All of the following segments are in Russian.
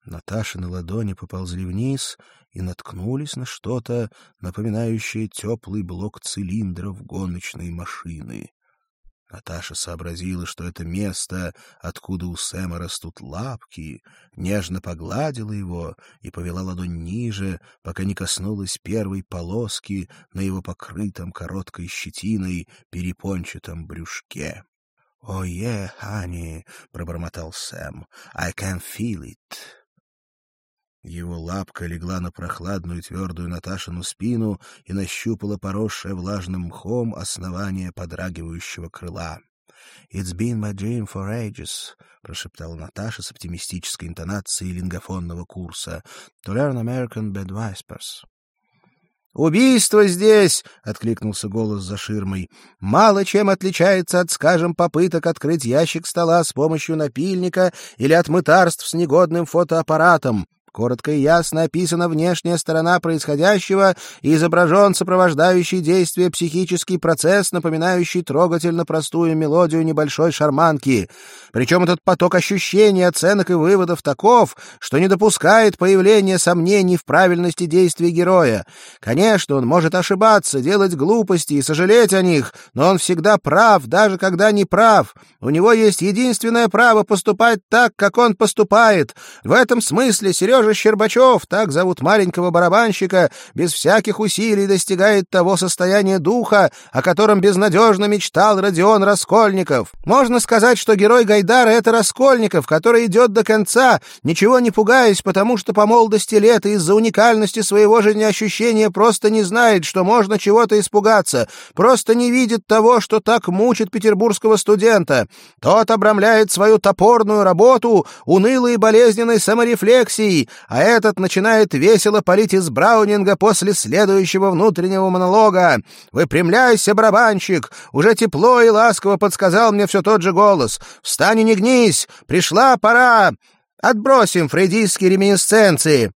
Наташины ладони поползли вниз и наткнулись на что-то, напоминающее теплый блок цилиндров гоночной машины. Наташа сообразила, что это место, откуда у Сэма растут лапки, нежно погладила его и повела ладонь ниже, пока не коснулась первой полоски на его покрытом короткой щетиной перепончатом брюшке. «Oh yeah, honey», — пробормотал Сэм, — «I can feel it». Его лапка легла на прохладную твердую Наташину спину и нащупала поросшее влажным мхом основание подрагивающего крыла. «It's been my dream for ages», — прошептала Наташа с оптимистической интонацией лингофонного курса, «to learn American bed whispers». «Убийство здесь!» — откликнулся голос за ширмой. «Мало чем отличается от, скажем, попыток открыть ящик стола с помощью напильника или от мытарств с негодным фотоаппаратом. Коротко и ясно описана внешняя сторона происходящего и изображен сопровождающий действие психический процесс, напоминающий трогательно простую мелодию небольшой шарманки. Причем этот поток ощущений, оценок и выводов таков, что не допускает появления сомнений в правильности действий героя. Конечно, он может ошибаться, делать глупости и сожалеть о них, но он всегда прав, даже когда не прав. У него есть единственное право поступать так, как он поступает. В этом смысле Сережа Щербачев, так зовут маленького барабанщика, без всяких усилий достигает того состояния духа, о котором безнадежно мечтал Родион Раскольников. Можно сказать, что герой Гайдара — это Раскольников, который идет до конца, ничего не пугаясь, потому что по молодости лет и из-за уникальности своего жизнеощущения просто не знает, что можно чего-то испугаться, просто не видит того, что так мучит петербургского студента. Тот обрамляет свою топорную работу унылой и болезненной саморефлексией, а этот начинает весело палить из Браунинга после следующего внутреннего монолога. «Выпрямляйся, барабанщик!» Уже тепло и ласково подсказал мне все тот же голос. «Встань и не гнись! Пришла пора! Отбросим фрейдистские реминисценции!»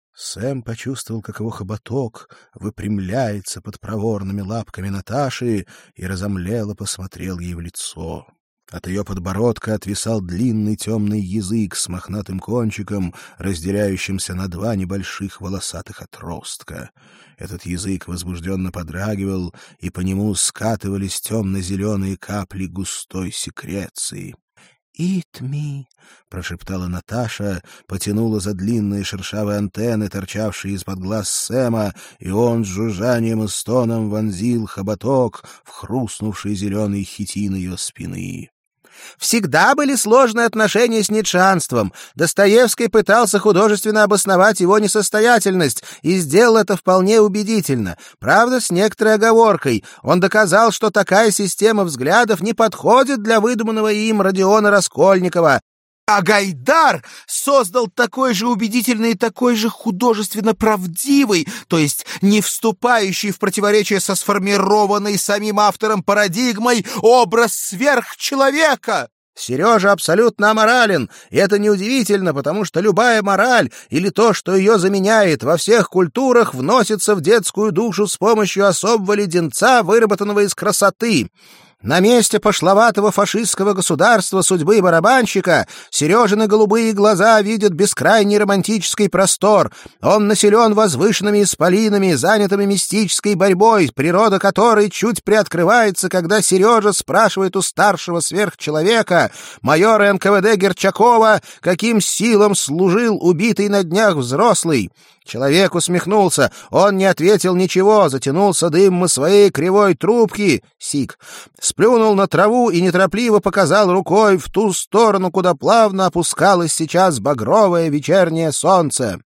Сэм почувствовал, как его хоботок выпрямляется под проворными лапками Наташи и разомлело посмотрел ей в лицо. От ее подбородка отвисал длинный темный язык с мохнатым кончиком, разделяющимся на два небольших волосатых отростка. Этот язык возбужденно подрагивал, и по нему скатывались темно-зеленые капли густой секреции. «Eat me», — прошептала Наташа, потянула за длинные шершавые антенны, торчавшие из-под глаз Сэма, и он с жужжанием и стоном вонзил хоботок в хрустнувший зеленый хитин ее спины. Всегда были сложные отношения с ницшеанством. Достоевский пытался художественно обосновать его несостоятельность и сделал это вполне убедительно. Правда, с некоторой оговоркой. Он доказал, что такая система взглядов не подходит для выдуманного им Родиона Раскольникова. А Гайдар создал такой же убедительный и такой же художественно правдивый, то есть не вступающий в противоречие со сформированной самим автором парадигмой, образ сверхчеловека. Сережа абсолютно аморален, и это неудивительно, потому что любая мораль или то, что ее заменяет, во всех культурах вносится в детскую душу с помощью особого леденца, выработанного из красоты. На месте пошловатого фашистского государства судьбы барабанщика Сережины голубые глаза видят бескрайний романтический простор. Он населен возвышенными исполинами, занятыми мистической борьбой, природа которой чуть приоткрывается, когда Сережа спрашивает у старшего сверхчеловека, майора НКВД Герчакова, каким силам служил убитый на днях взрослый. Человек усмехнулся. Он не ответил ничего, затянулся дымом своей кривой трубки, сик, сплюнул на траву и неторопливо показал рукой в ту сторону, куда плавно опускалось сейчас багровое вечернее солнце.